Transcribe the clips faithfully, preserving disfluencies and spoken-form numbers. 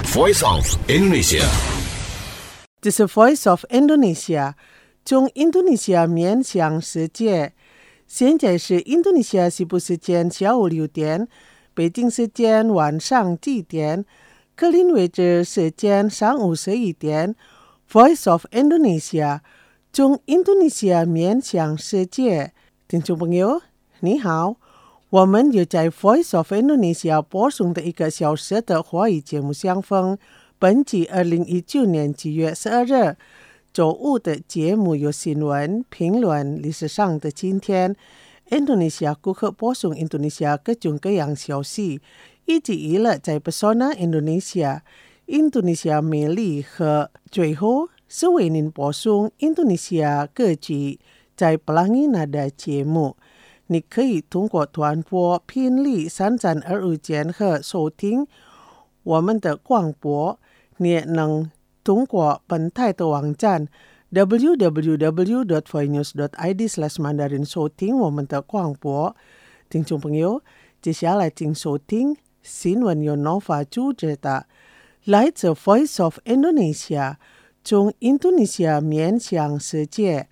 Voice of Indonesia。 这是 Voice of Indonesia， 从印度尼西亚面向世界。现在是印度尼西亚西部时间下午六点，北京时间晚上七点，格林威治时间上午十一点。Voice of Indonesia， 从印度尼西亚面向世界。听众朋友，你好，我们又在 Voice of Indonesia 播送的一个小时的华语节目相逢。本集二零一九年七月十二日周五的节目有新闻、评论、历史上的今天、印度尼西亚顾客播送印度尼西亚各种各样消息，以及娱乐在 Pesona Indonesia、印度尼西亚魅力和最后是为您播送印度尼西亚歌曲在 Pelangi Nada 节目。你可以通过传播频率三三二五间和收听我们的广播，你也能通过本台的网站 double-u double-u double-u dot voinews dot i d slash mandarin 收听我们的广播。听众朋友，接下来请收听新闻由 Nova 主持的来自 Voice of Indonesia， 从印度尼西亚面向世界。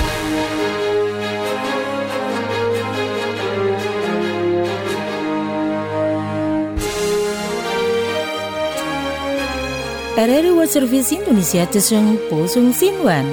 R R World Service Indonesia Tesung Posung Sinwan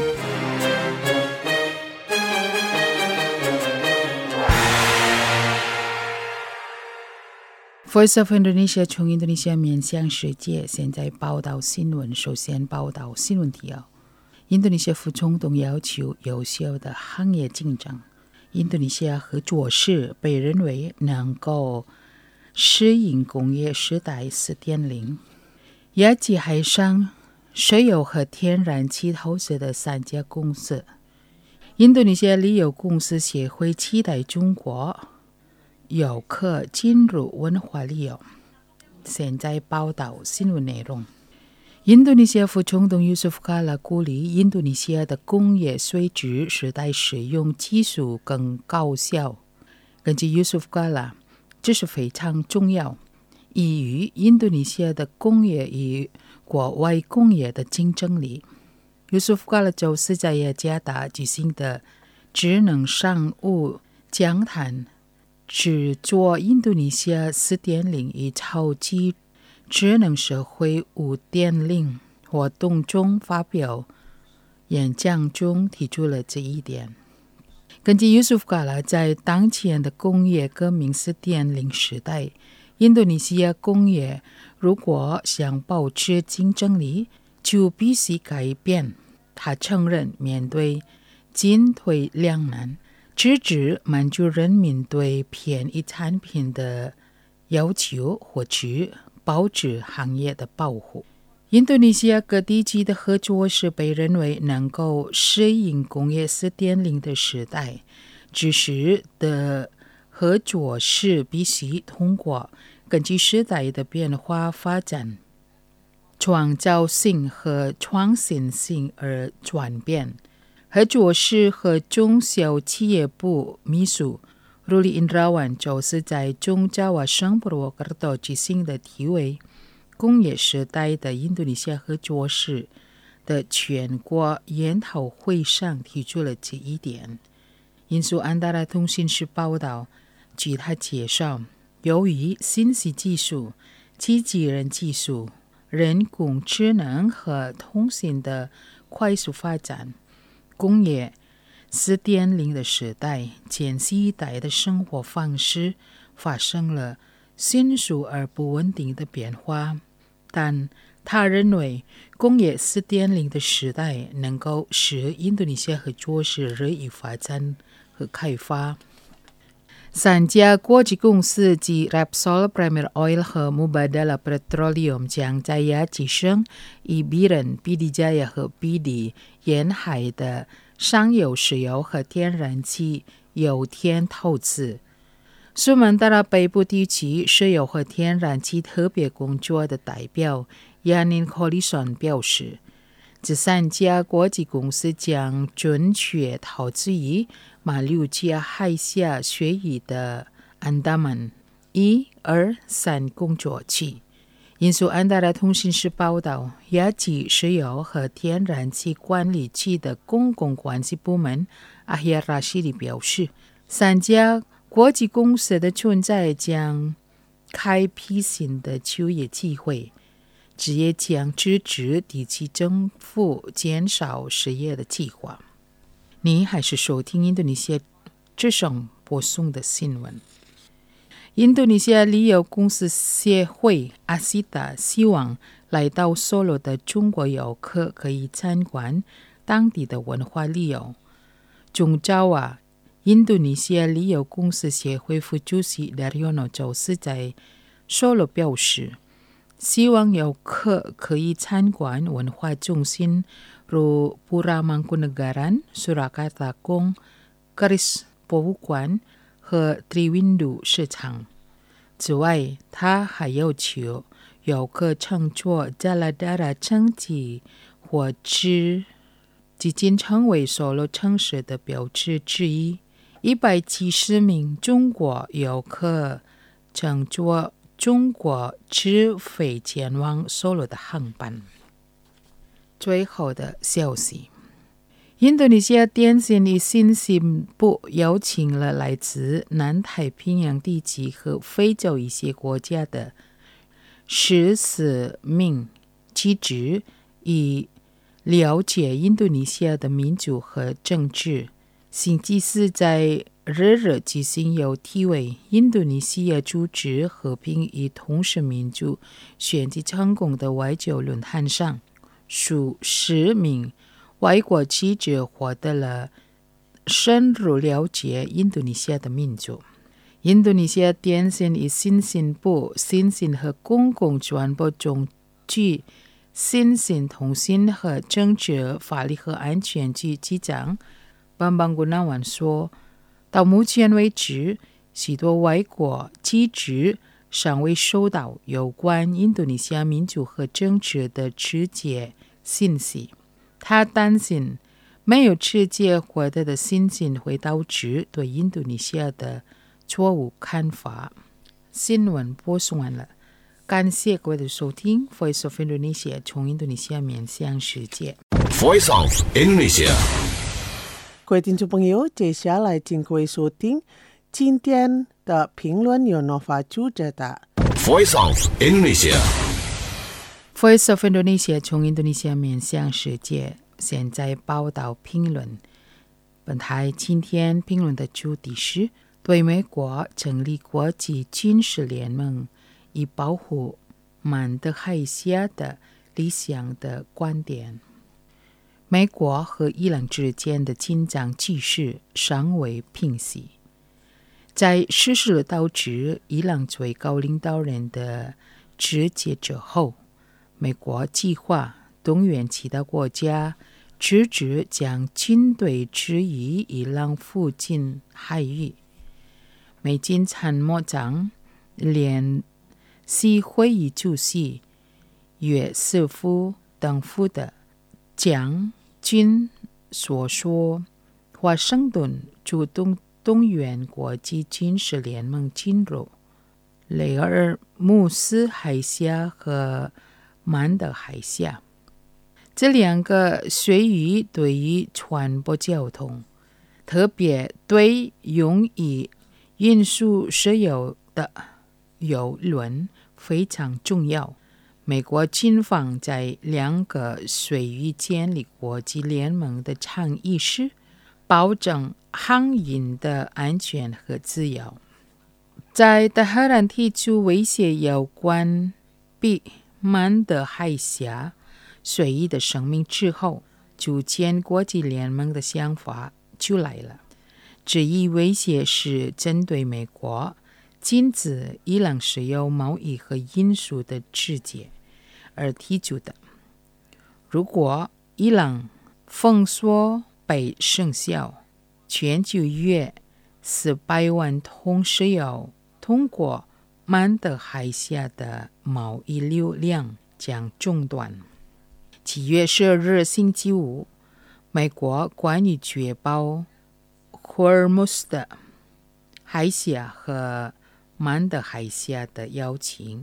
Voice of Indonesia 从印度尼西亚面向世界，现在报道新闻。首先报道新闻提要：印度尼西亚副总统要求有效的行业竞争。印度尼西亚合作社被认为能够适应工业时代 四点零。亚际海上石油和天然气投资的三家公司。印度尼西亚旅游公司协会期待中国游客进入文化旅游。现在报道新闻内容。印度尼西亚副总统 Yusuf Kala 鼓励印度尼西亚的工业随着时代使用技术更高效。根据 Yusuf Kala， 这是非常重要，以与印度尼西亚的工业与国外工业的竞争力。Yusuf Kala 就是在雅加达举行的智能商务讲坛制作印度尼西亚 四点零 与超级智能社会 五点零 活动中发表演讲中提出了这一点。根据 Yusuf Kala， 在当前的工业革命 四点零 时代，印度尼西亚工业如果想保持竞争力，就必须改变。他承认面对进退两难，直至满足人民对便宜产品的要求，或者保持行业的保护。印度尼西亚各地区的合作社被认为能够适应工业 四点零 的时代，只是的合作社必须通过根据时代的变化发展、创造性和创新性而转变。合作社和中小企业部秘书 Ruli Indrawan 就是在中Jawa省Purwokerto举行的题为工业时代的印度尼西亚合作社的全国研讨会上提出了这一点。引述安达拉通讯社报道，据他介绍，由于信息技术、机器人技术、人工智能和通信的快速发展，工业 四点零 的时代，前一代的生活方式发生了迅速而不稳定的变化。但他认为工业 四点零 的时代能够使印度尼西亚合作社日益发展和开发。三家国际公司及 Repsol Premier Oil 和 Mubadala Petroleum 将在亚吉省、伊比人、比利加亚和比利沿海的上游石油和天然气油田投资。苏门答腊北部地区石油和天然气特别工作的代表亚宁科利森表示，这三家国际公司将准确投资于马六甲海峡水域的安达曼一、二、三工作区， 印度安达拉通讯社报道，亚吉石油和天然气管理局的公共关系部门阿希亚拉西里表示，三家国际公司的存在将开辟新的就业机会，这也将支持地区政府减少失业的计划。你还是收听印度尼西亚之声播送的新闻。印度尼西亚旅游公司协会阿西达希望来到索罗的中国游客可以参观当地的文化旅游。中招啊，印度尼西亚旅游公司协会副主席 Daryono 周四在索罗表示，希望游客可以参观文化中心如布拉曼古纳加兰、苏拉卡塔宫、格里斯博物馆和 Triwindu 市场。此外，他还要求游客乘坐加拉达拉城际火车，即将成为索罗城市的标志之一。一百七十名中国游客乘坐中国直飞前往索罗的航班。最后的消息，印度尼西亚电信与信息部邀请了来自南太平洋地区和非洲一些国家的十四名记者，以了解印度尼西亚的民主和政治。星期四在日日举行有题为印度尼西亚组织和平与同时民主选举成功的外交论坛上，数十名外国记者获得了深入了解印度尼西亚的民主。印度尼西亚电信与信息部信息和公共传播总局信息通信和政治法律和安全局局长班邦古纳万说，到目前为止，许多外国记者尚未收到有关印度尼西亚民主和政治的直接信息。他担心没有直接获得的信息会导致对印度尼西亚的错误看法。新闻播送完了，感谢各位的收听。Voice of Indonesia 从印度尼西亚面向世界。 Voice of Indonesia。 各位听众朋友，接下来请各位收听今天的评论由诺发主持的 Voice of Indonesia。 Voice of Indonesia 从印度尼西亚面向世界，现在报道评论。本台今天评论的主题是对美国成立国际军事联盟以保护满德海峡的理想的观点。美国和伊朗之间的紧张局势尚未平息。在实施了导致伊朗最高领导人的直接之后，美国计划动员其他国家支持将军队置于伊朗附近海域。美军参谋长联席会议主席约瑟夫等夫的将军所说，华盛顿主动动员国际军事联盟进入雷尔穆斯海峡和曼德海峡。这两个水域对于船舶交通，特别对用于运输石油的邮轮非常重要。美国军方在两个水域建立国际联盟的倡议是保证航运的安全和自由。在德黑兰提出威胁有关比曼德海峡水域的声明之后，组建国际联盟的想法就来了。这一威胁是针对美国禁止伊朗石油贸易和运输的直接而提出的。如果伊朗封锁被生效，全球约四百万桶石油通过曼德海峡的贸易流量将中断。七月十二日星期五，美国关于确保霍尔木斯海峡和曼德海峡的邀请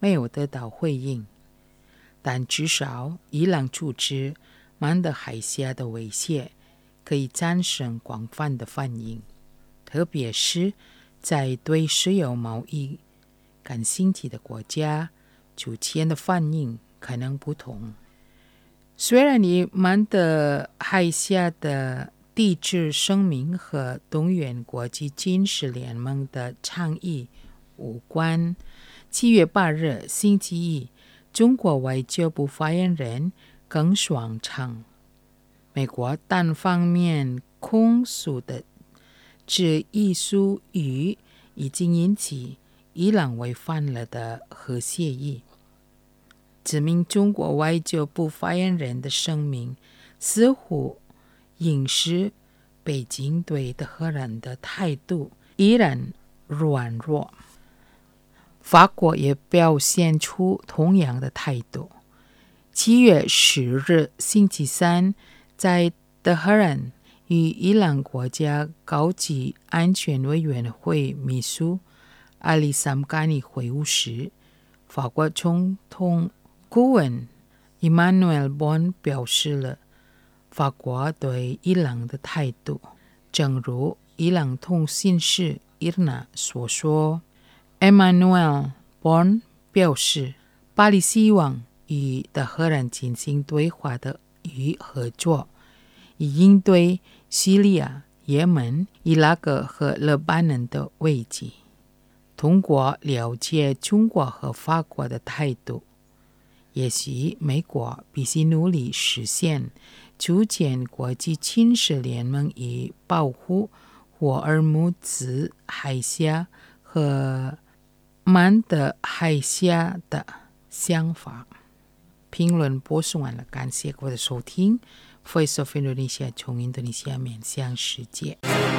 没有得到回应，但至少伊朗组织曼德海峡的威胁可以产生广泛的反应，特别是在对石油贸易感兴趣的国家，出现的反应可能不同。虽然与曼德海峡的抵制声明和动员国际军事联盟的倡议无关，七月八日星期一，中国外交部发言人耿爽称，美国单方面控诉的这一术语已经引起伊朗违反了的核协议，指明中国外交部发言人的声明似乎隐示北京对德黑兰的态度依然软弱。法国也表现出同样的态度。七月十日星期三，在德黑兰与伊朗国家高级安全委员会秘书阿里萨姆甘尼会晤时，法国总统顾问 Emmanuel Bon 表示了法国对伊朗的态度。正如伊朗通讯社 I R N A 所说， Emmanuel Bon 表示，巴黎希望与德黑兰进行对话的与合作，以应对叙利亚、也门、伊拉克和勒巴嫩的危机。通过了解中国和法国的态度，也许美国必须努力实现组建国际军事联盟以保护霍尔木兹海峡和曼德海峡的想法。评论播送完了，感谢各位的收听。Voice of Indonesia 从印度尼西亚面向世界。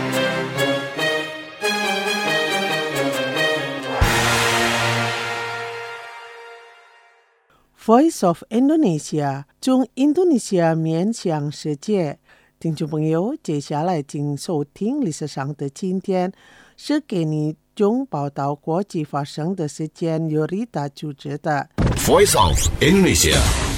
Voice of Indonesia 从印度尼西亚面向世界。听众朋友，接下来请收听历史上的今天，是给你中报道国际发生的事件由丽达主持的 Voice of Indonesia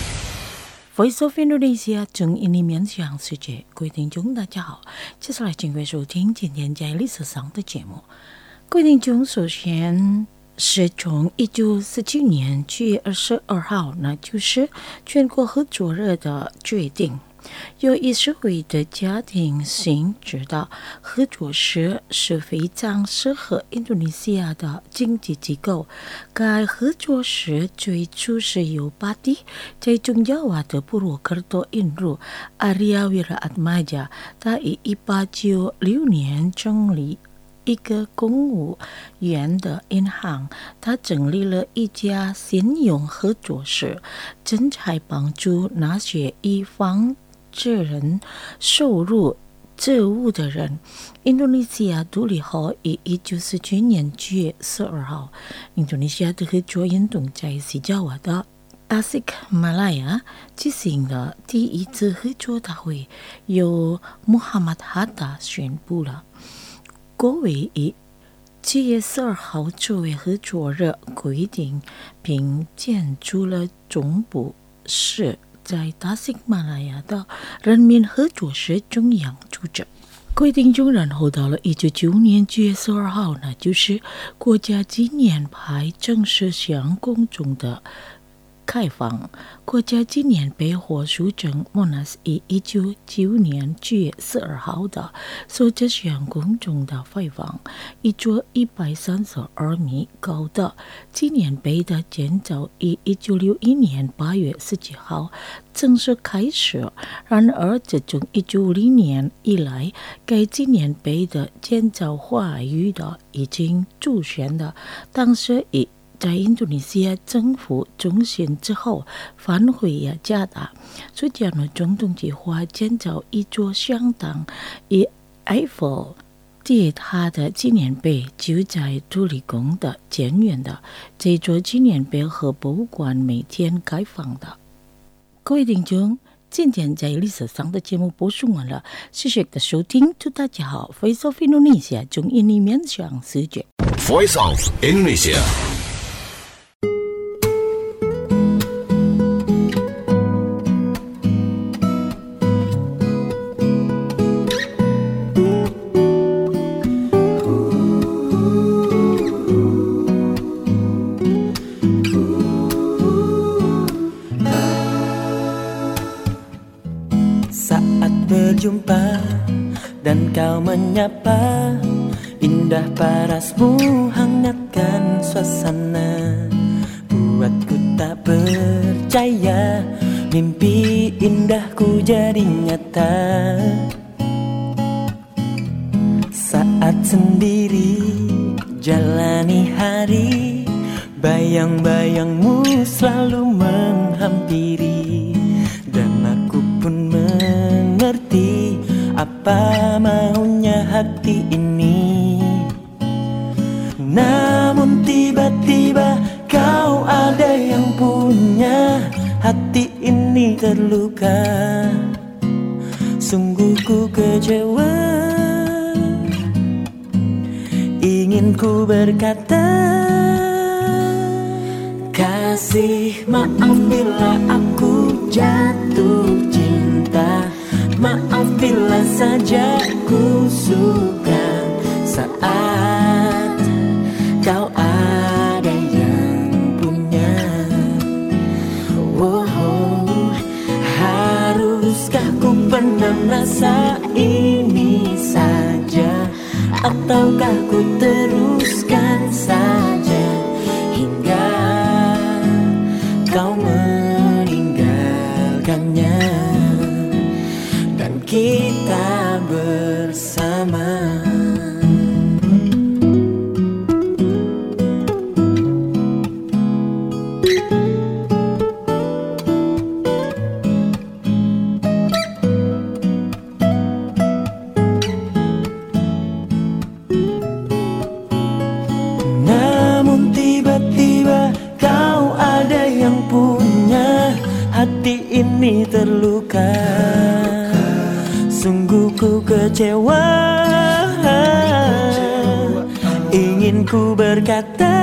Voice of Indonesia 从印尼面向世界。各位听众大家好，接下来请各位收听今天在历史上的节目。各位听众，首先是从一九四七年七月二十二号，那就是全国合作日的决定。有议事会的家庭性知道，合作社是非常适合印度尼西亚的经济机构。该合作社最初是由巴蒂在中亚瓦的布鲁克多引入，阿里亚维拉阿马加他于一八九六年成立一个公务员的银行，他成立了一家信用合作社，正在帮助那些以防止人收入债务的人。印度尼西亚独立后，于一九四七年七月十二号，印度尼西亚的合作运动在西爪哇的达西克马拉雅进行了第一次合作大会，由穆罕默德哈达宣布了。国会于七月十二号作为合作日规定，并建筑了总部是在达西克马拉雅的人民合作社中央组织。规定中，然后到了一九九五年七月十二号，那就是国家纪念牌正式向公众的开放。国家纪念碑获书证 Monas 于一九九五年七月十二号的首次向公众的开放。一座一百三十二米高的纪念碑的建造于一九六一年八月十七号正式开始。然而，自从一九五零年以来，该纪念碑的建造话语的已经出现了。当时以在印度尼西亚政府中心之后，反悔也加大。苏加诺总统计划建造一座相当于埃菲尔铁塔的纪念碑，就在独立宫的前院的。这座纪念碑和博物馆每天开放的。各位听众，今天在历史上的节目播送完了，谢谢的收听，祝大家好。Voice of Indonesia 从印尼面向世界。 Voice of Indonesia berjumpa dan kau menyapa, indah parasmu hangatkan suasana, buatku tak percaya mimpi indahku jadi nyata. Saat sendiri jalani hari, bayang-bayangmu selalu menghampiri, dan aku pun mengerti apa maunya hati ini. Namun tiba-tiba kau ada yang punya, hati ini terluka, sungguh ku kecewa. Ingin ku berkata, kasih maaf bila aku jatuh cinta, maaf bila saja ku suka saat kau ada yang punya. Wow, haruskah ku pendam rasa ini saja, ataukah ku teruskan saja hingga kau meninggalkannya dan kita bersama. Hati ini terluka, sungguh ku kecewa. Ingin ku berkata,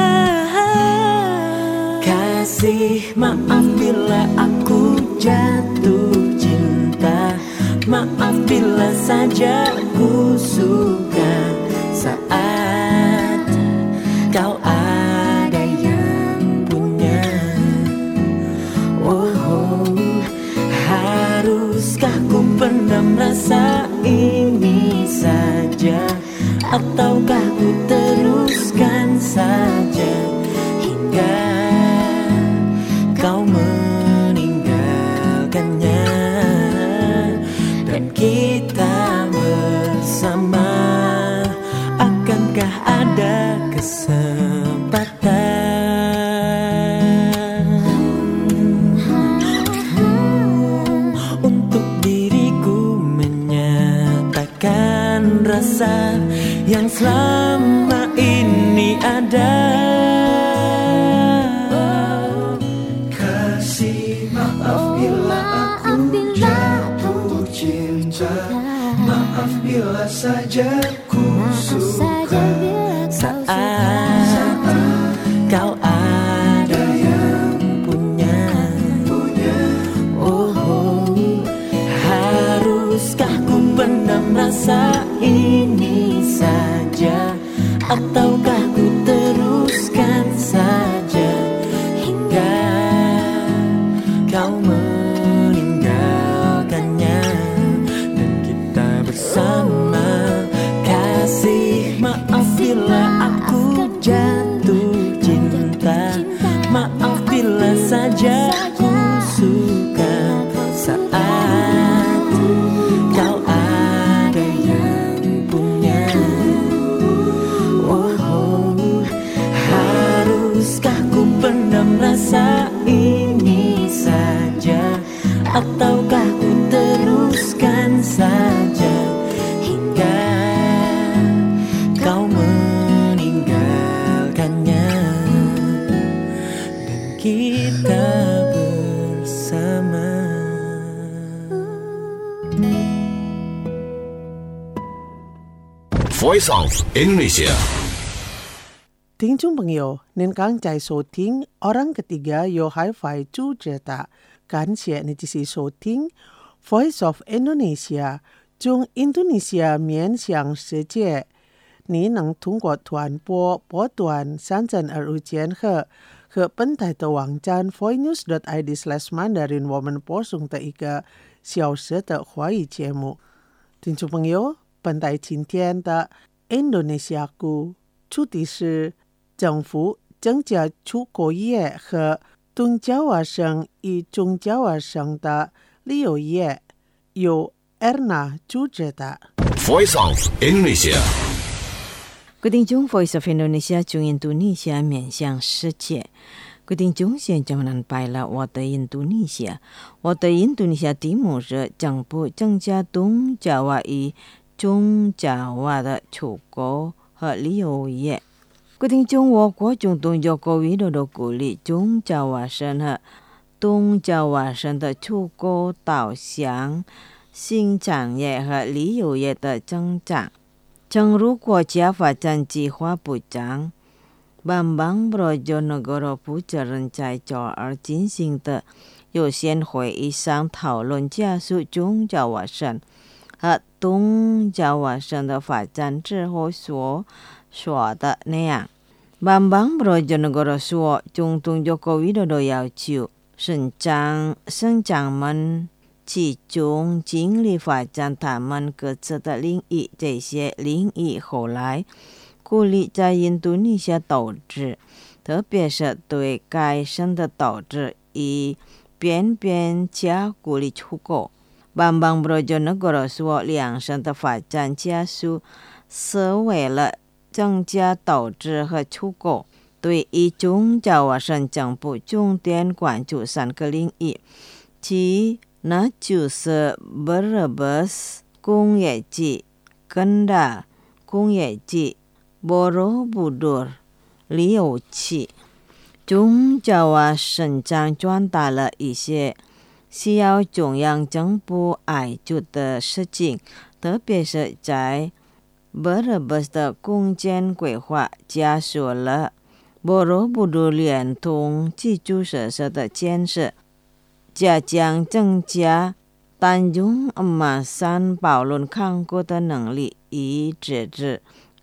kasih maaf bila aku jatuh cinta, maaf bila saja ku suka saat kau ada yang punya. Oh, haruskah ku pendam rasa ini saja, ataukah ku teruskan saja hingga kau meninggalkannya dan kita bersama? Akankah ada kesempatan rasa yang selama ini ada? Kasih maaf bila aku jatuh cinta, maaf bila saja ku suka saat kau ada yang punya. Oh, haruskah ku pendam rasa ini saja, ataukah ku teruskan saja hingga kau meninggalkannya dan kita bersama? Kasih maaf bila aku jatuh cinta, maaf bila saja ku suka saat kau ada yang punya. Oh, haruskah ku pendam rasa ini saja, ataukah ku teruskan saja hingga kau meninggalkannya dan kita bersama. Voice of Indonesia。 听众朋友，您刚在收听 Orang Ketiga由海外组织的，感谢你继续收听 Voice of Indonesia， 从印度尼西亚面向世界。你能通过传播波段三针二五间和和本台的网站 voicenews dot i d slash mandarin 我们播送的一个小时的华语节目。听众朋友，本台今天的印度尼西亚故主题是政府增加出口业和东爪哇省与中爪哇省的旅游业，由 Erna 主持的。 Voice of Indonesia。 各位听众 Voice of Indonesia 中印度尼西亚面向世界。各位听众，现在我们拜了我的印度尼西亚，我的印度尼西亚题目是政府增加东爪哇与中爪哇的出口和旅游业。各位听众，我国中东有个维度的鼓励中爪哇省和东爪哇省的出口导向新产业和旅游业的增长。正如国家发展计划部长 Bambang Brojonegoro 负责人在周二进行的有限会议上讨论加速中爪哇省和东爪哇省的发展之后所说的那样。Bambang Brojonegoro 说，总统joko widodo要求省长省长们集中精力发展他们各自的领域，这些领域后来鼓励在印度尼西亚投资，特别是对该省的投资以便便加鼓励出口。Bambang Brojonegoro 说，两省的发展加速是为了增加投资和出口。对于中爪哇省政府重点关注三个领域，其那就是 Brebes 工业季、Kendal 工业季、Borobudur 旅游季。中爪哇省长传达了一些需要中央政府爱做的事情，特别是在 Brebes 的共建规划加速了 Borobudur 连通基础设施的建设，加强增加Tanjung Emas保论港口的能力，以支持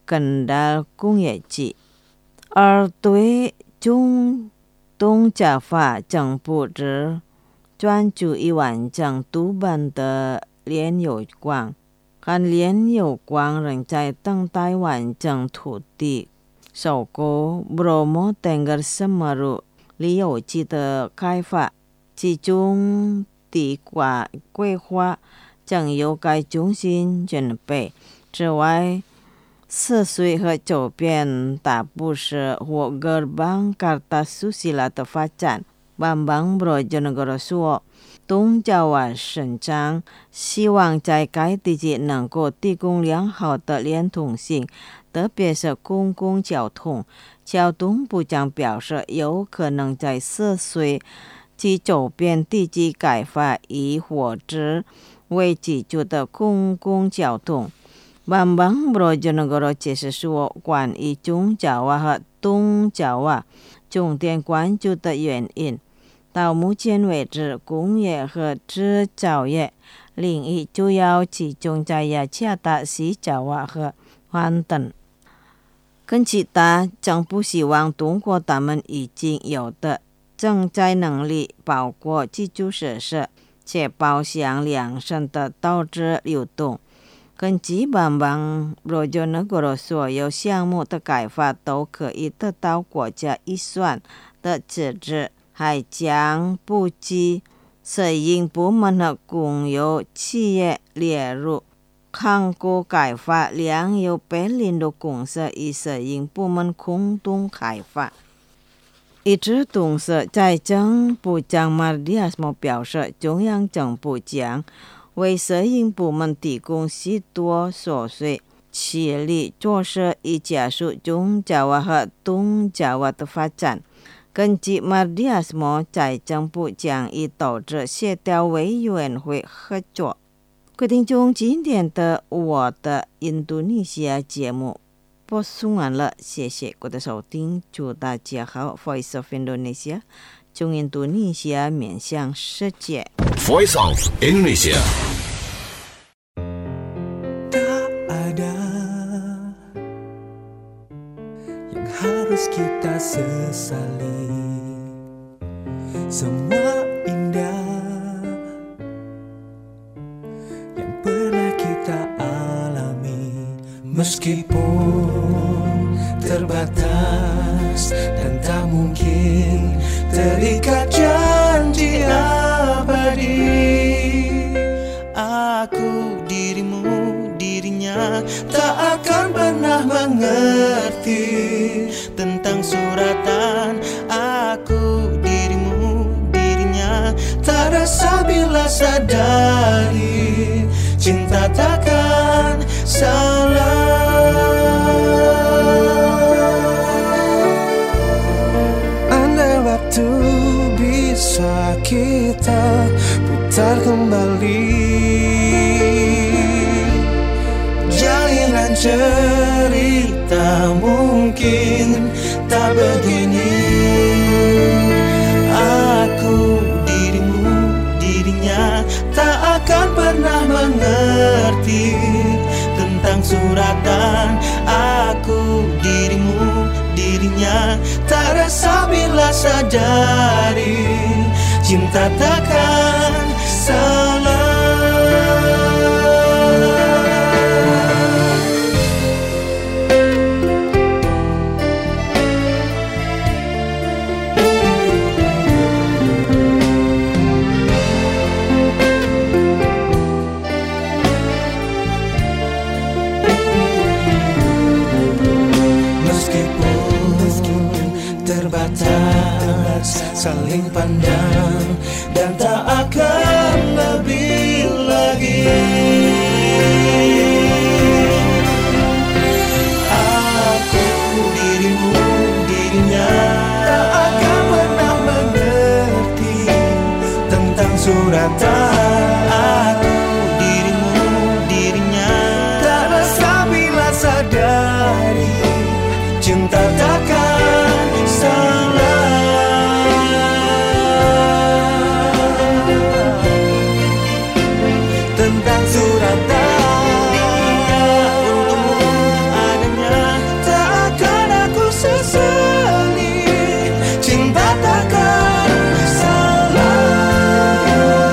Kendal 工业季。而对中东爪哇政府只专注于完整督办的炼油矿，和炼油矿仍在等待完整土地收购 Bromo Tengger Semeru 旅游季的开发，其中地瓜规划将由该中心准备。之外，泗水和周边大部是或 Gerbang Kartasutila 的发展。Bambang Brojonegoro 说，东爪哇省长希望在该地区能够提供良好的连通性，特别是公共交通。交通部长表示，有可能在泗水及周边地区开发以火车为基础的公共交通。Bambang Brojonegoro 解释说，关于中爪哇和东爪哇重点关注的原因，到目前为止，工业和制造业领域主要集中在雅加达、西爪哇和掼等。跟其他政府希望通过他们已经有的承载能力，包括基础设施，且保障两省的投资流动。根据 Bambang Brojonegoro 所有项目的开发都可以得到国家预算的支持，还将布局私营部门和公有企业列入港口开发，两有百年的公司与私营部门共同开发。与此同时，财政部长 Mardiasmo 表示，中央政府将为私营部门提供许多琐碎气力措施，以加速中爪哇和东爪哇的发展。根据 Mardiasmo， 财政部将与投资协调委员会合作。各位听众，今天的我的印度尼西亚节目播送完了，谢谢各位的收听，祝大家好。 Voice of Indonesia 中印度尼西亚面向世界。 Voice of Indonesia。 Tak ada yang harus kita sesali, semua indah mengerti tentang suratan aku, dirimu, dirinya. Tak rasa bila sadari cinta takkan salah. Andai waktu bisa kita putar kembali, jalinan cerita mungkin tak begini. Aku, dirimu, dirinya tak akan pernah mengerti tentang suratan aku, dirimu, dirinya. Tak rasa bila sadari cinta takkan salah. Saling pandang dan tak akan lebih lagi. Aku, dirimu, dirinya tak akan pernah mengerti tentang suratan aku, dirimu, dirinya. Tak rasa bila sadari cinta takkan salah. Tentang suratan untukmu adanya, tak akan aku sesali. Cinta takkan salah.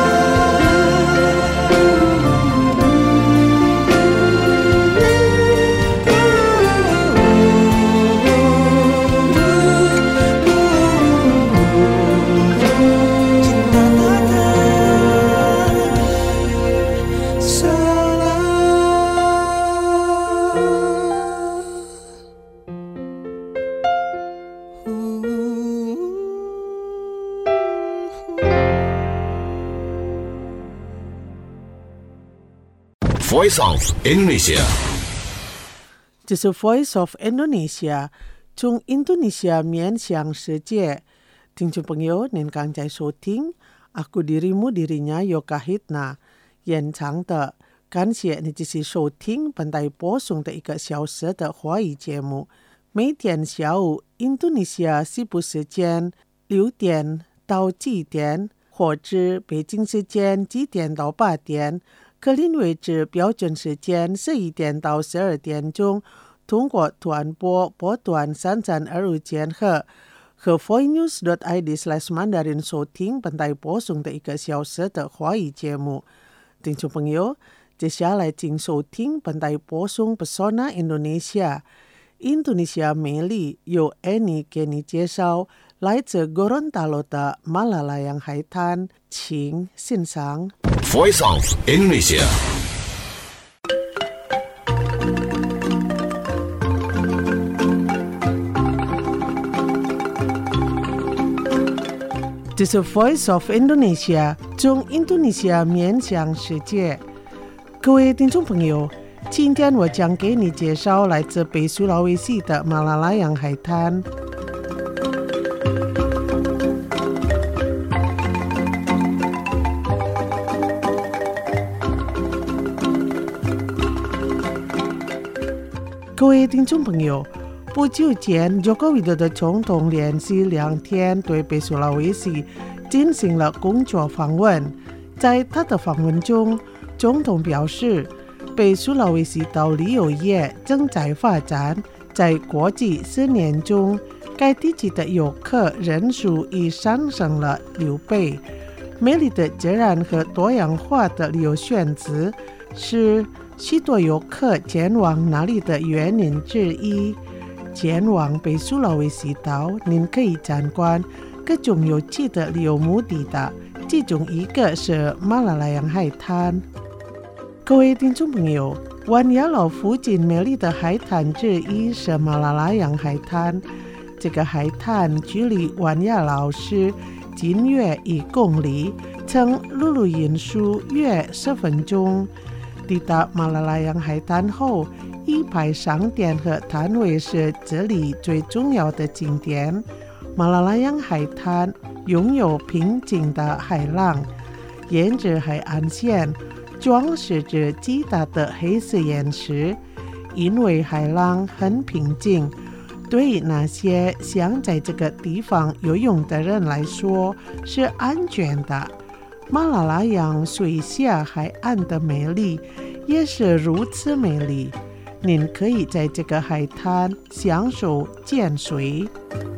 Voice of Indonesia. 这是 Voice of Indonesia， 从印度尼西亚面向世界。听众朋友，您刚才收听 Aku Dirimu Dirinya Yokahitna 演唱的，感谢你继续收听本台播送的一个小时的华语节目。每天下午印度尼西亚西部时间六点到七点，或者北京时间七点到八点，格林威治标准时间十一点到十二点钟，通过短波波段三三二五千赫和 voinews dot i d slash mandarin 收听本台播送的一个小时的华语节目。听众朋友，接下来请收听本台播送 Pesona Indonesia。印度尼西亚美丽由 Annie 给你介绍来自 Gorontalo 的马拉拉洋海滩，请欣赏。 Voice of Indonesia. This is Voice of Indonesia， 从印度尼西亚面向世界。各位听众朋友，今天我将给你介绍来自北苏拉威西的马拉拉洋海滩。各位听众朋友，不久前Joko Widodo总统连续两天对北苏拉威西进行了工作访问。在他的访问中，总统表示，北苏拉威西岛旅游业正在发展，在过去四年中，该地区的游客人数已上升了六倍。美丽的自然和多样化的旅游选择是许多游客前往那里的原因之一。前往北苏拉威西岛，您可以参观各种有趣的旅游目的地，其中一个是马拉拉洋海滩。 各位听众朋友，湾雅老附近美丽的海滩之一是马拉拉洋海滩。这个海滩距离湾雅老市近约一公里，乘陆路运输约十分钟。抵达马拉拉洋海滩后，一排商店和摊位是这里最重要的景点。马拉拉洋海滩拥有平静的海浪，沿着海岸线装饰着巨大的黑色岩石。因为海浪很平静，对于那些想在这个地方游泳的人来说是安全的。马拉拉洋水下海岸的美丽也是如此美丽，您可以在这个海滩享受潜水。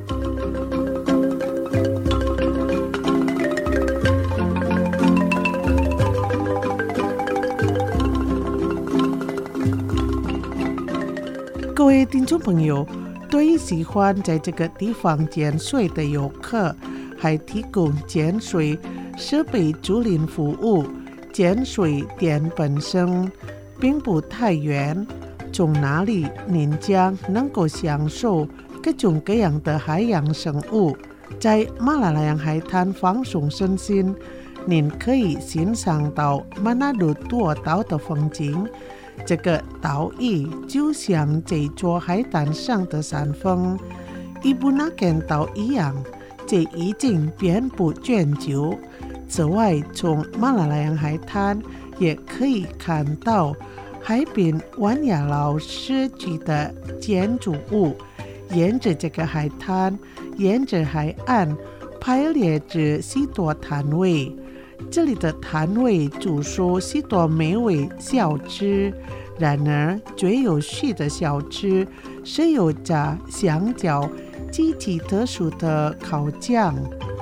各位听众朋友，对于喜欢在这个地方潜水的游客，还提供潜水设备租赁服务。潜水点本身并不太远，从那里您将能够享受各种各样的海洋生物。在马拉拉洋海滩放松身心，您可以欣赏到马纳鲁多岛的风景。这个岛屿就像这座海滩上的山峰，伊布纳根岛一样，这已经遍布全球。此外，从马拉拉洋海滩也可以看到海滨湾雅老市区的建筑物。沿着这个海滩，沿着海岸排列着许多摊位，这里的摊位主说许多美味小吃。然而最有趣的小吃是有着香蕉极其特殊的烤酱。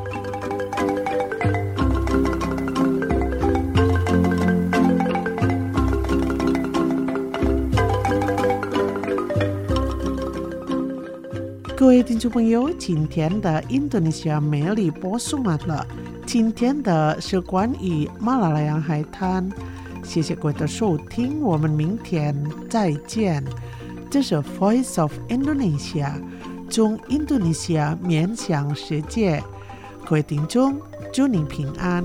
各位听众朋友，今天的印度尼西亚美丽播送完了。今天的是关于马拉拉洋海滩。谢谢各位的收听，我们明天再见。这是 Voice of Indonesia， 从印度尼西亚面向世界。各位听众，祝您平安。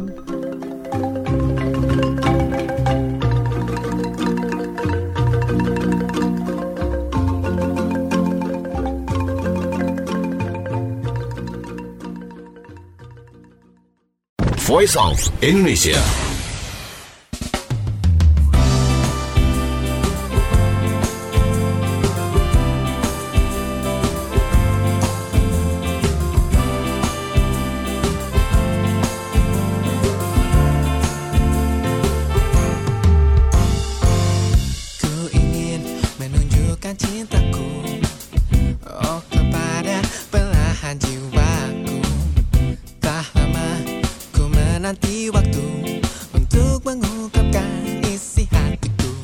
Voice of Indonesia。 Nanti waktu untuk mengungkapkan isi hatiku.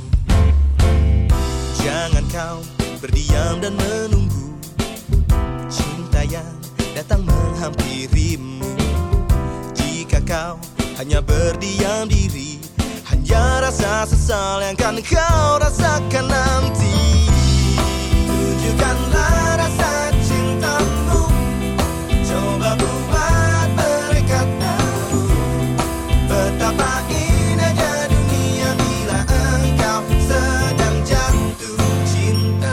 Jangan kau berdiam dan menunggu cinta yang datang menghampirimu. Jika kau hanya berdiam diri, hanya rasa sesal yang akan kau rasakan nanti. Tunjukkanlah rasa cintamu, coba buat mereka tahu betapa indahnya dunia bila engkau sedang jatuh cinta.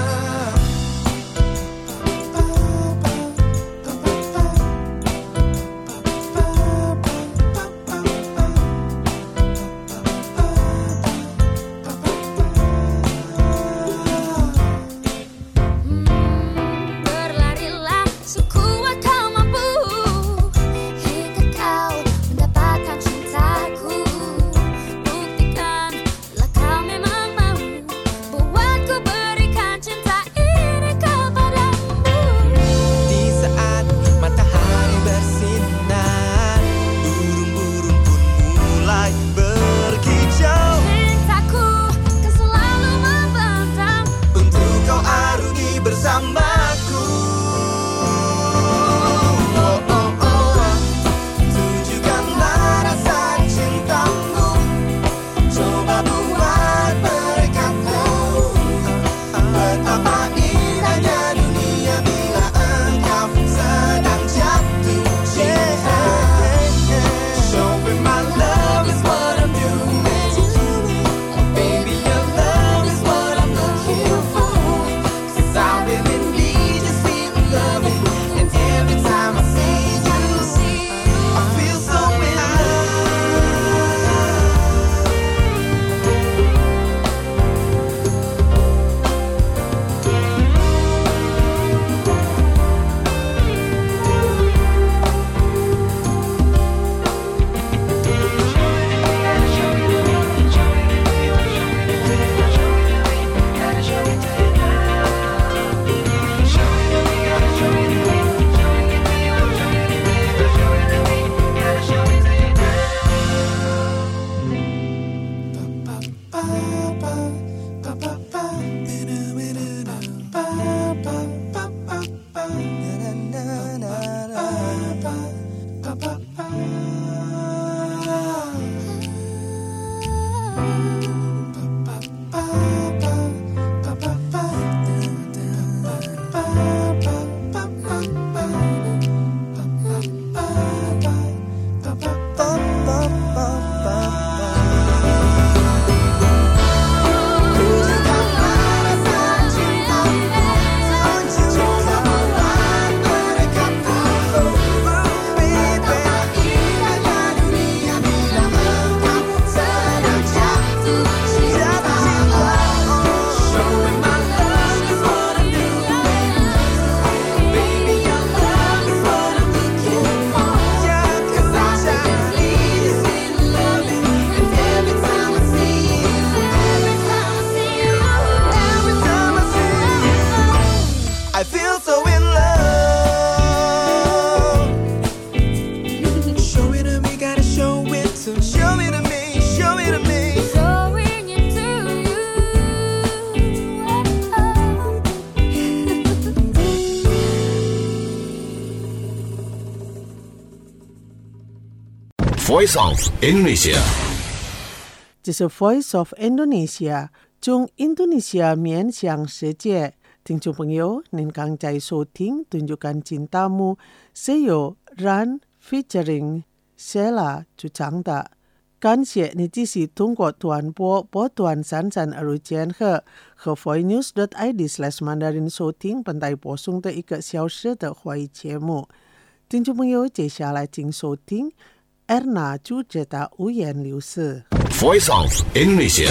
Voice of Indonesia。 这是 Voice of Indonesia， 从印度尼西亚面向世界。听众朋友，您刚才收听 Tunjukkan Cintamu是由 Ran featuring Sheila 主唱的。感谢你继续通过短波波段三三二五千赫和 voinews dot i d slash mandarin 收听本台播送的一个小时的华语节目。听众朋友，接下来请收听 Erna 主持的五言六事。 Voice of Indonesia。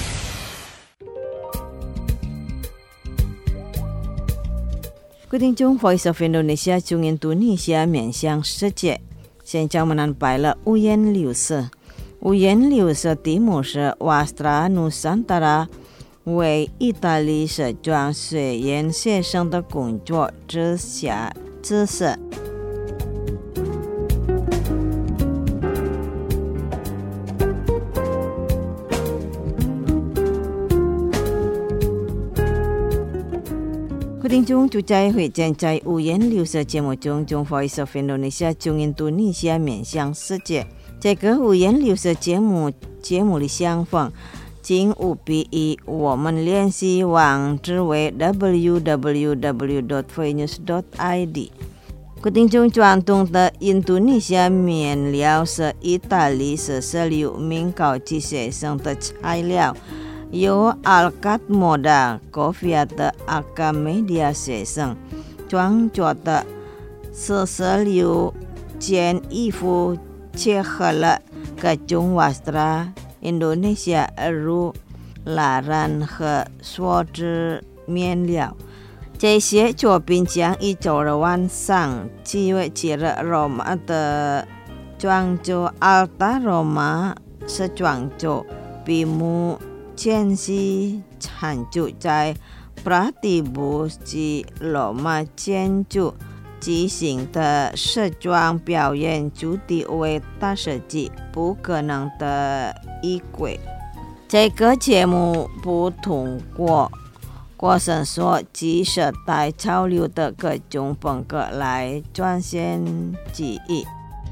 各位听众 Voice of Indonesia 从印度尼西亚面向世界，现在我们安排了五言六事。五言六事题目是 Wastra Nusantara 为意大利时装学院学生的工作之下知识。各位聽眾，就在會見在五言六事節目中，從 Voice of Indonesia 從印度尼西亞面向世界。這個五言六事節目節目的相逢，請務必以我們聯繫網址為 double u double u double u dot voinews dot i d。各位聽眾，傳統的印度尼西亞麵料是意大利十四流名高級學生的材料。由 Alcat Moda Coffee 的 Acamedia 學生創作的十四流件衣服，結合了各種 Wastra Indonesia 如拉然和梭織面料。這些作品將以周日晚上七月七日羅馬的莊周 Alta Roma 是莊周閉幕前夕產就在 Pratibu 及羅馬建築進行的時裝表演主題為大世紀不可能的衣櫃。這個節目不通過過伸縮及時代潮流的各種風格來展現記憶。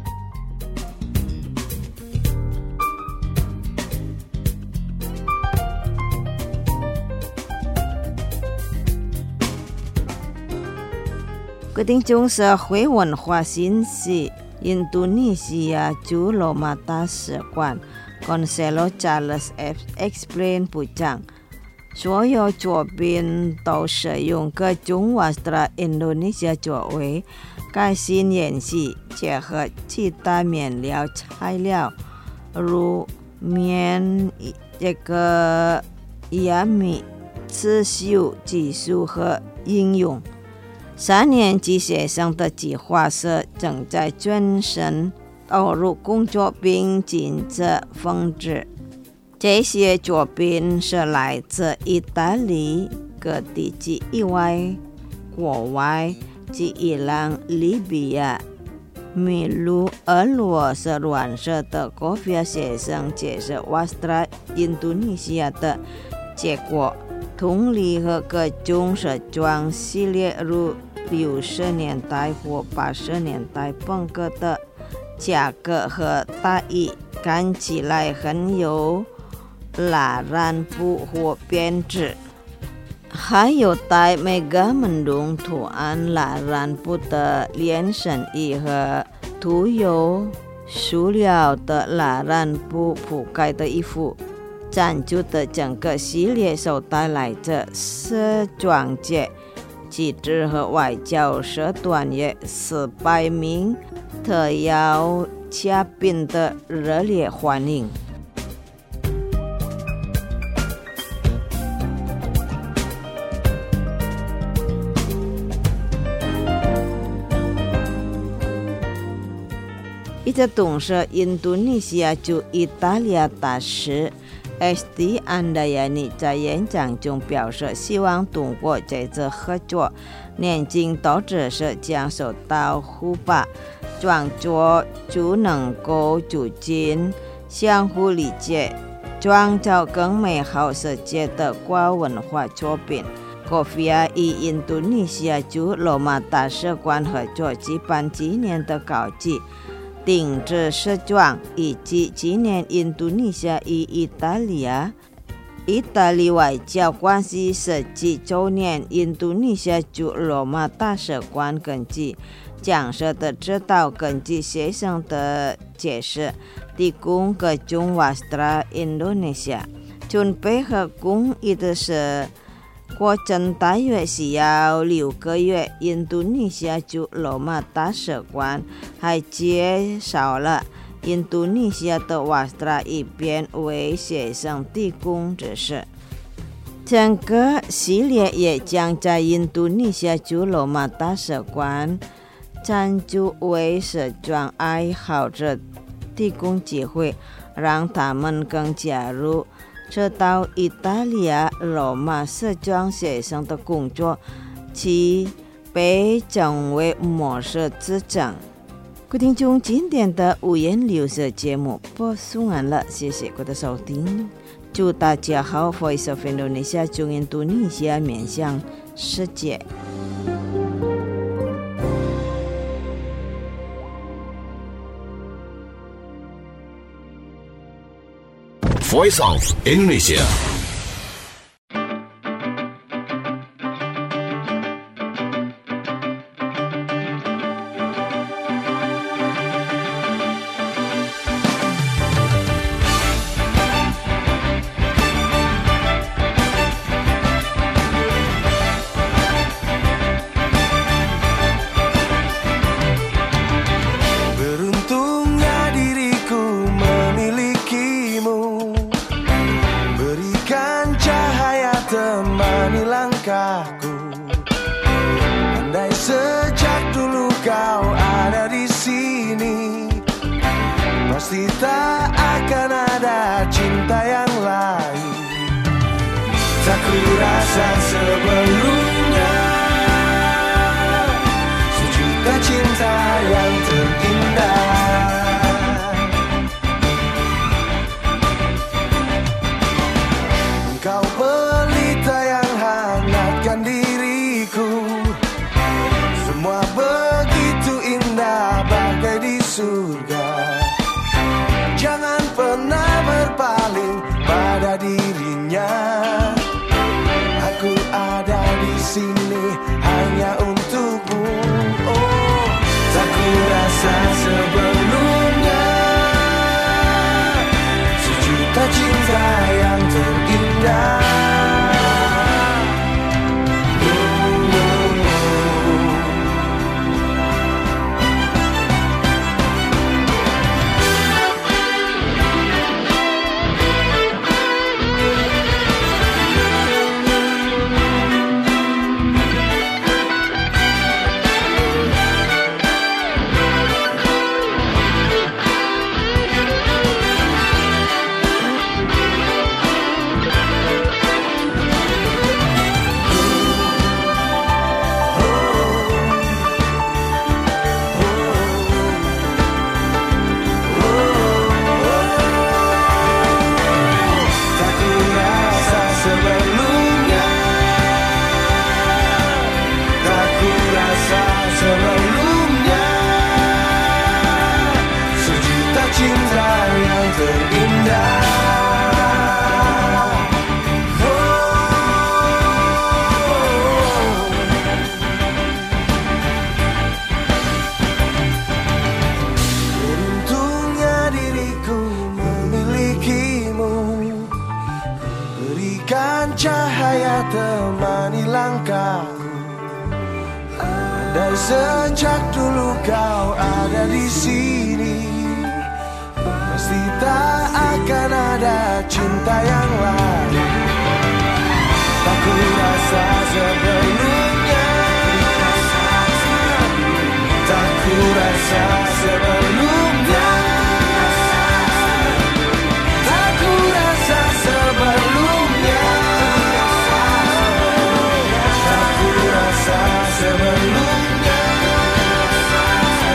各聽眾社會文化信息，印度尼西亞駐羅馬大使館 Consuelo Charles explain 部長，所有作品都使用各種 Wastra Indonesia 作為改新延續，結合其他面料材料，如棉、這個亞米、刺繡技術和應用。三年級學生的計劃是正在專心投入工作並盡責奉旨。這些作品是來自意大利各地及意外國外及伊朗、利比亞、秘魯、俄羅斯亂世的科菲學生介紹 Wastra 印度尼西亞的結果。同理和各種時裝系列如六十年代或八十年代風格的價格和大衣看起來很有拉染布或編織，還有帶 mega 門洞圖案拉染布的連身衣和塗有塑料的拉染布覆蓋的衣服。展出的整個系列所帶來的時裝界機制和外交手段也是百名特邀嘉賓的熱烈歡迎。一直董事印度尼西亞駐意大利大使S D Andayani 在演講中表示，希望通過這次合作，年輕讀者是將受到互把創作就能夠促進相互理解，創造更美好世界的跨文化作品。Coffee 與印度尼西亞駐羅馬大使館合作舉辦今年的高級顶着失状，以及纪念印度尼西亚与意大利亚意大利外交关系十几周年，印度尼西亚驻罗马大使馆根据讲师的指导，根据学生的解释，提供各种 Wastra Indonesia。准备合工意的是过程大约需要六个月。印度尼西亚驻罗马大使馆还介绍了印度尼西亚的 Wastra 一边为学生提供知识。整个系列也将在印度尼西亚驻罗马大使馆赞助为时装爱好者提供机会，让他们更加入知道意大利亚罗马时装学生的工作，其被称为模式之争。各位听众，今天的五颜六色节目播送完了，谢谢各位的收听，祝大家好 Voice of Indonesia 中印度尼西亚面向世界。 Voice of Indonesia. Beruntungnya diriku memilikimu, berikan cahaya temani langkahku. Andai sejak dulu kau ada di sini, pasti tak akan ada cinta yang lain. Tak kurasa sebelumnya sejuta cinta yang terindah. Engkau pelita yang hangatkan diriku, semua begitu indah bagai di surga. Jangan pernah berpaling pada dirinya. Aku ada di sini hanya untukmu. Oh, tak kurasa sebelumnya sejuta cinta yang terindah. Cahaya temani langkahku. Andai sejak dulu kau ada di sini, pasti tak akan ada cinta yang lain. Tak kurasa sebelumnya, tak kurasa sebelumnya, tak kurasa sebelumnya. Sebelumnya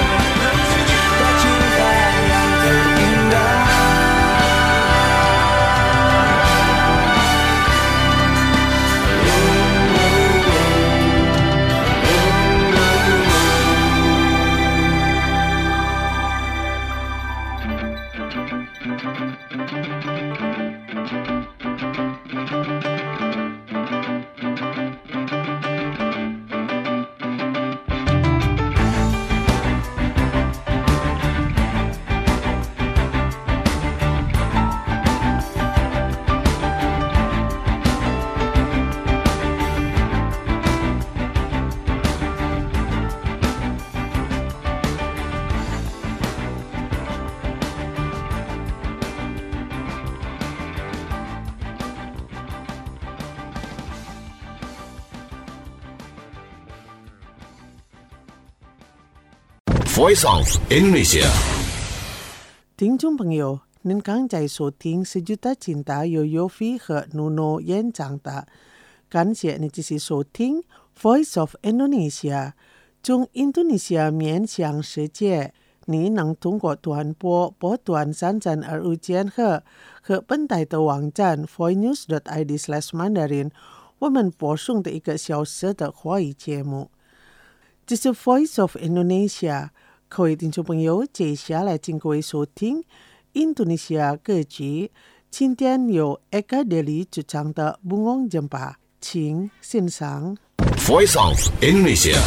Voice of Indonesia。 听众朋友，您刚才收听《Sejuta Cinta》由 Yofi 和 Nuno 演讲的。感谢你继续收听《Voice of Indonesia》，从印度尼西亚面向世界。你能通过短波波段三针而无间和和本台的网站 voicenews dot i d slash mandarin， 我们播送的一个小时的华语节目。这是 Voice of Indonesia， 各位听众朋友，接下来请各位收听印度尼西亚歌曲。今天由 Eka Deli 主唱的《Bungong Jempa》，请欣赏。 Voice of Indonesia。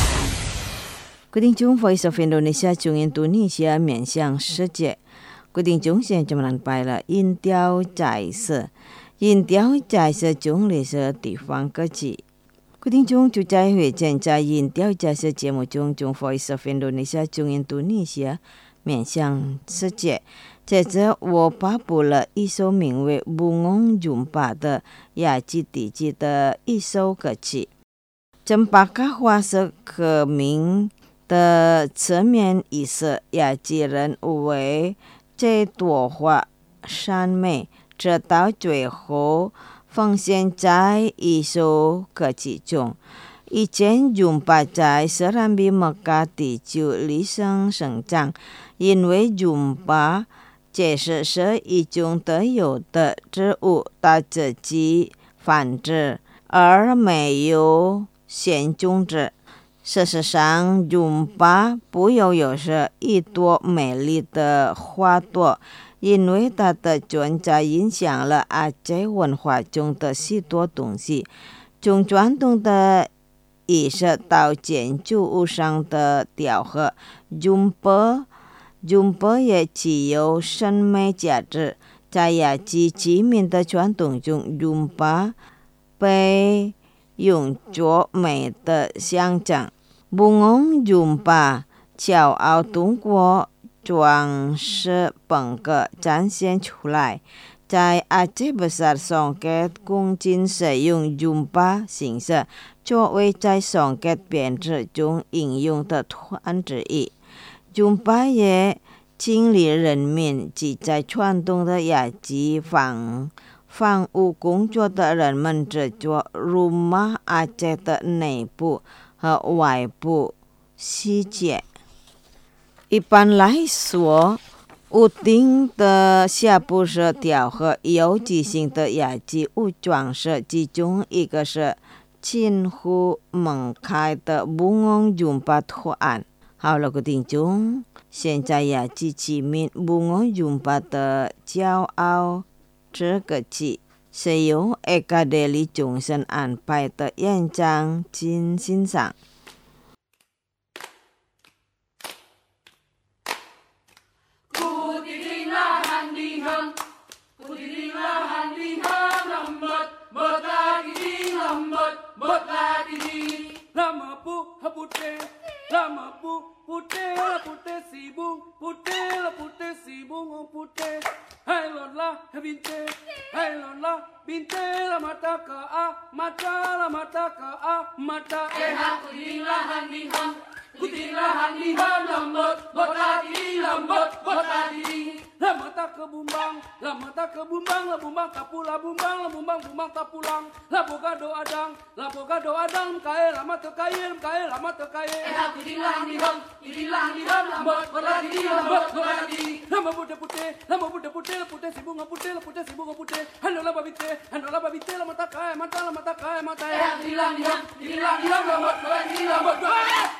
quyết định chung Voice of Indonesia chung Indonesia 面向世界。quyết định chung现在我们来了音调在色，音调在色中历史地方歌曲。quyết定chung就在会见在音调在色节目中，chung Voice of Indonesia chung Indonesia 面向世界。这次我发布了一首名为《Bungong Jempa》的雅基地基的一首歌曲。Cempaka花是可名的侧面意思，雅基人为这朵花赞美，直到最后奉献在一首歌曲中。以前Jempa在斯兰比麦加地区理生生长，因为Jempa这是是一种特有的植物，它自己繁殖，而没有现种植。事实上Jempa不要有是一朵美丽的花朵，因为它的存在影响了阿杰文化中的许多东西，从传统的仪式到建筑物上的雕刻。Jempa Jempa 也具有审美价值，在雅基居民的传统中，Jempa被用作美的象征。Bungong Jempa 骄傲通过装饰风格展现出来。在阿杰besar songket 共进使用 Jempa 形式作为在 songket 编制中应用的图案之一。Jempa 也经历人民及在传统的雅基房房屋工作的人们制作 rumah Aceh 的内部和外部细节。一般来说，屋顶的下部是雕刻有机性的雅基物装饰，其中一个是近乎猛开的 Bungong Jempa 图案。好了，各位听众，现在雅基居民 Bungong Jempa 的骄傲这个曲是由 Eka Deli 终身安排的演讲，请欣赏。 Lama pu putih la putih si bung putih la putih si bungong putih. Hai lon la binte, hai lon la binte la mata ka a mata la mata ka a mata. Eh ha kuding la hani ham, kuding la hani ham lambot botati lambot botati. La mata ke bumbang, la mata ke bumbang, la bumbang tapu la bumbang, la bumbang bumbang tapulang. La boga do adang, la boga do adang kae la mata kae kae la mata kae. Eh ha kuding la hani ham, kuding la hani ham lambot botati lambot botati. Lama putih putih, lama putih putih, la putih si bunga putih, la putih si bunga putih. Hano la babite, hano la babite, la mata kae mata la mata kae mata. Eh ha kuding la hani ham, kuding la hani ham lambot botati lambot botati.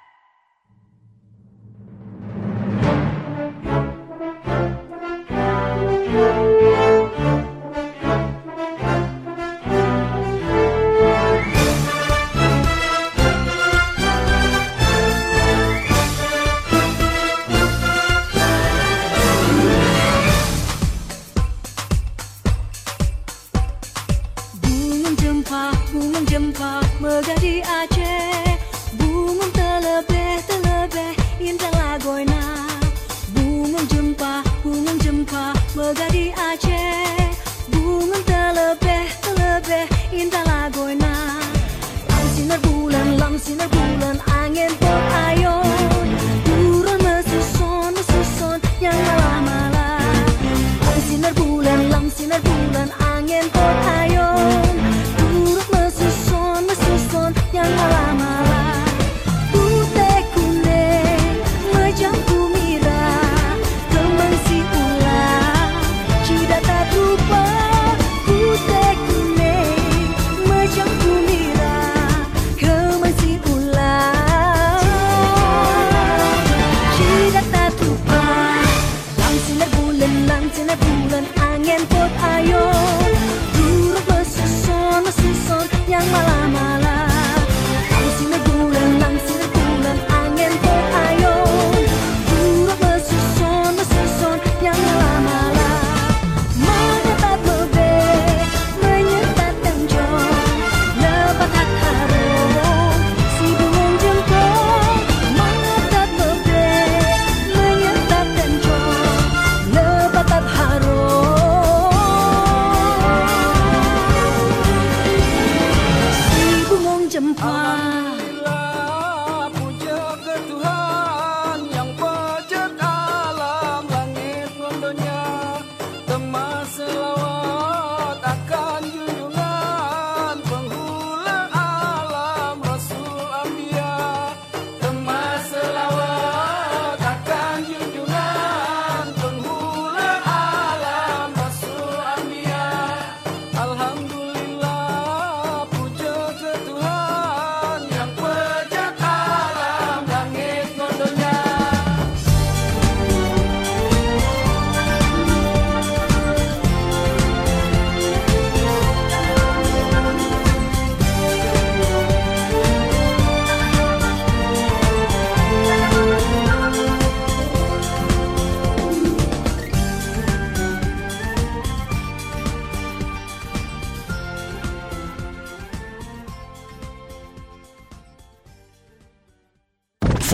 Bungong Jempa megah di Aceh, bungong terlebih terlebih indah lagoina. Bungong Jempa, bungong Jempa megah di Aceh, bungong terlebih terlebih indah lagoina. Lam sinar bulan, lam sinar bulan, angin berayun, turun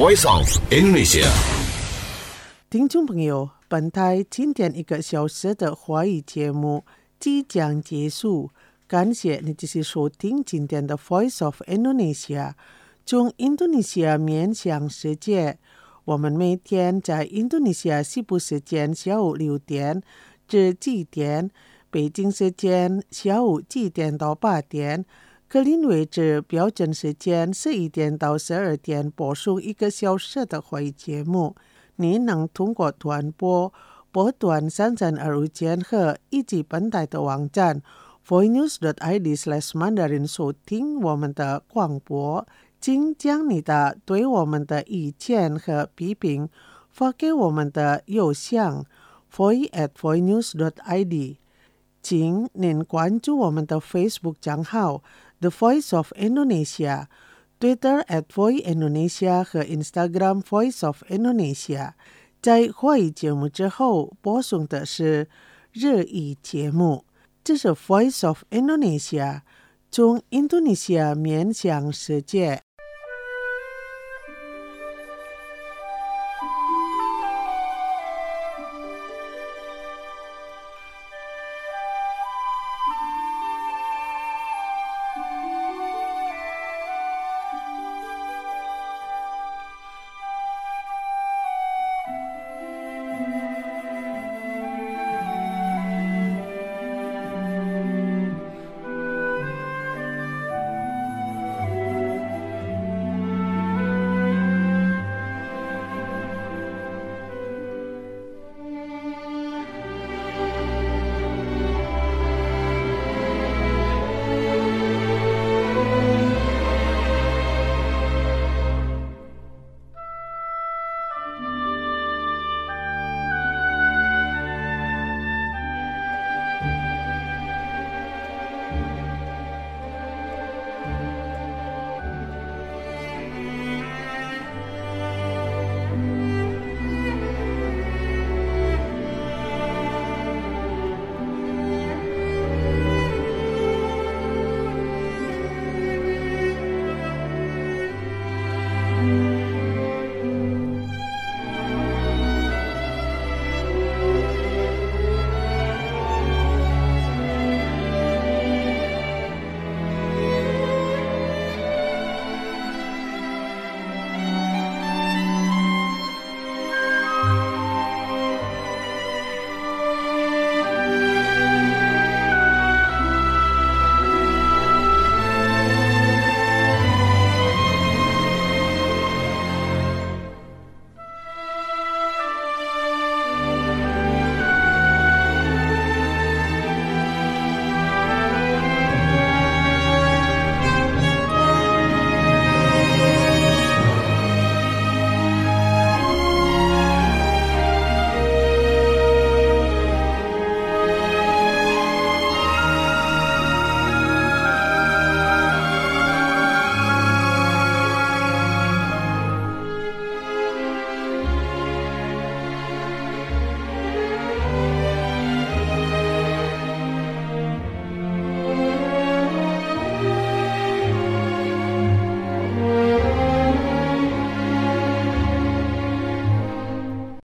Voice of Indonesia。 听众朋友，本台今天一个小时的华语节目即将结束，感谢你继续收听今天的 Voice of Indonesia， 从印度尼西亚面向世界。我们每天在印度尼西亚西部时间下午六点至七点，北京时间下午七点到八点，格林威治标准时间十一点到十二点播出一个小时的华语节目。你能通过短波、波段三三二五千赫以及本台的网站 voicenews dot i d slash mandarin 收听我们的广播。请将你的对我们的意见和批评发给我们的邮箱 voice at voicenews dot i d。 请您关注我们的 Facebook 账号 The Voice of Indonesia， Twitter at Voice Indonesia 和 Instagram Voice of Indonesia。 在华语节目之后播送的是日语节目。这是 Voice of Indonesia， 从印度尼西亚面向世界。